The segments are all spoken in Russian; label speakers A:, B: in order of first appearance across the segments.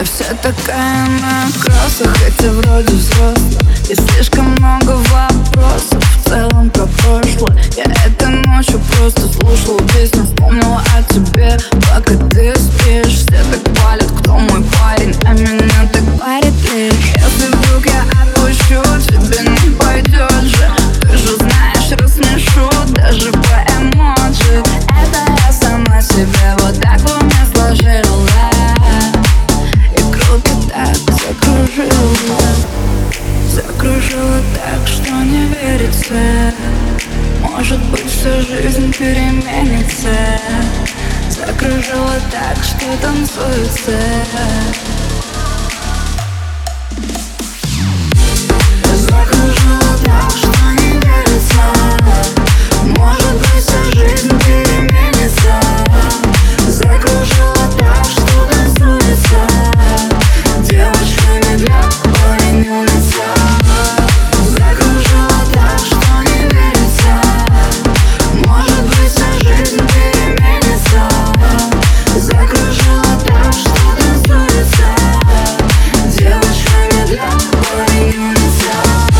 A: Я вся такая на кроссах, хотя вроде взрослая, и слишком много вопросов в целом про прошлое. Я этой ночью просто слушала песню, вспомнила о тебе, пока ты спишь. Все так палят, кто мой парень, а меня так парит лишь. Если вдруг я отпущу, тебе не пойдет же. Ты же знаешь, рассмешу даже по эмоджи. Это я сама себе вот так в уме сложила, и круто так закружила. Закружила так, что не верится. Может быть, вся жизнь переменится. Закружила так, что танцуется. Закружила так, что не верится. Может быть, вся жизнь переменится. Закружила так, что танцуется. Девочка не для парень улица. Закружила так, что не верится. Может быть, вся жизнь переменится. Закружила так, что танцуется. Девочка не для парень улица.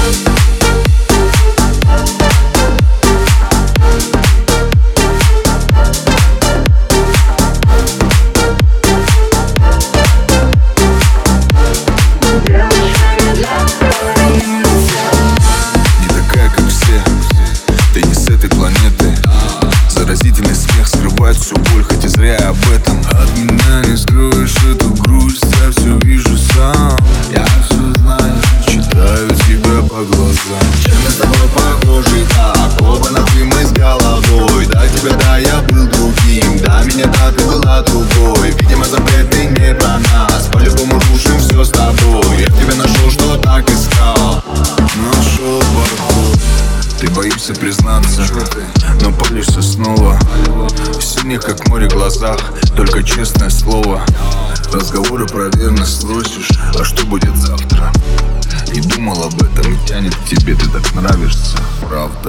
B: Заразительный смех скрывает всю боль, хоть и зря об этом. От меня не скроешь эту грусть, я все вижу сам. Я все знаю, читаю тебя по глазам. Чем мы с тобой похожи, так оба на ты мы с головой. До тебя, да, я был другим, до меня, да, ты была другой. Видимо, запреты не про нас, по-любому рушим все с тобой. Я в тебе нашел, что так искал. Нашел подход. Ты боишься признаться, но палишься снова. В синих, как море, глазах только честное слово. Разговоры про верность строчишь, а что будет завтра? И думал об этом, и тянет к тебе, ты так нравишься, правда.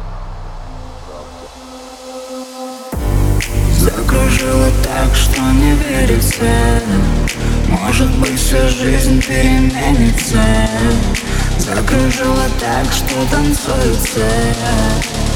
A: Закружила так, что не верится. Может быть, вся жизнь переменится. Закружила так, что танцуется.